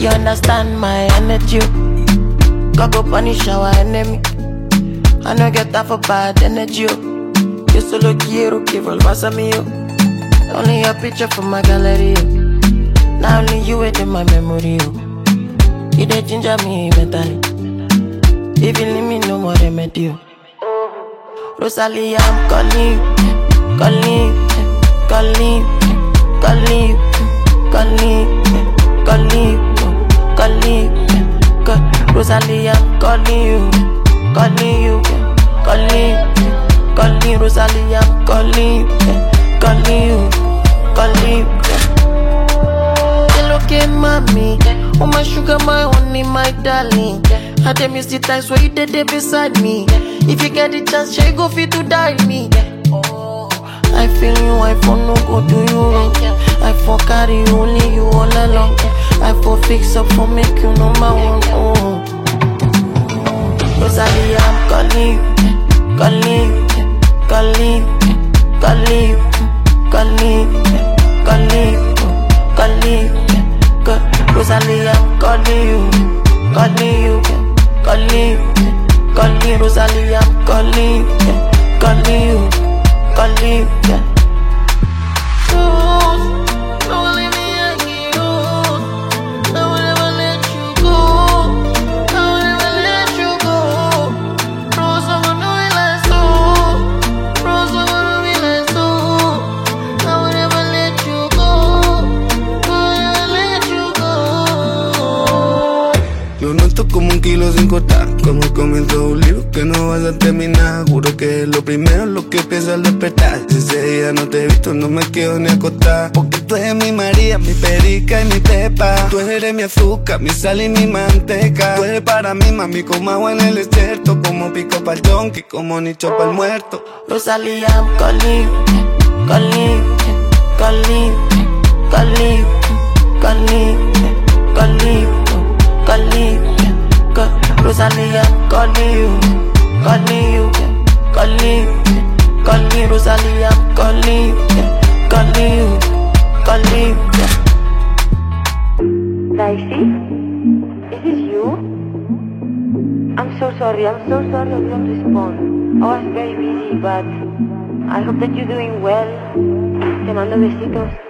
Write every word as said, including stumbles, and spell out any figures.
You understand my energy. God go punish our enemy. I no get that for bad energy. You solo quiero que vuelvas a mí. Only a picture from my gallery. Now only you wait in my memory. You dey ginger me mentally. If you leave me, no more remedy. Rosalie, I'm calling you, calling you, calling you, calling you, calling you, calling you, calling you. Rosalie, I'm calling you, calling you, calling you, calling you. Rosalie, I'm calling you, calling you, calling you. Hello, okay, mommy. Oh, my sugar, my honey, my darling. I dey miss the times where you did there beside me. If you get the chance, she go fit to die me. I feel you, I for no go do you wrong. I for carry only you all along. I for fix up for make you number one. Oh, Rosalie, I'm calling you, calling you, calling you, calling you, calling you, calling you, calling you. Rosalie, I'm calling you, calling you, calling you, calling you. Rosalie, I'm calling you, calling you, calling you. Don't leave me hanging on. I will never let you go. I will never let you go. Rosa, I'm gonna be like so. Rosa, I'm gonna be like so. I will never let you go. I will never let you go. Lo noto como un kilo sin cortar, como el comienzo de un libro que no vas a terminar. Juro que lo primero es lo que pienso al despertar. Si ese día no te he visto, no me quiero ni acostar. Porque tú eres mi María, mi perica y mi pepa. Tú eres mi azúcar, mi sal y mi manteca. Tú eres para mí, mami, como agua en el desierto. Como pico pa'l donkey, como nicho pa'l muerto. Rosalie, I'm calling you, calling you, calling you, calling you, calling you, calling you, calling you. Rosalie, I'm calling you, calling you, calling you, calling you. Rosalie, I'm calling you, calling you, calling you. Dicey, is this you? I'm so sorry, I'm so sorry I didn't respond. I was very busy, but I hope that you're doing well. Te mando besitos.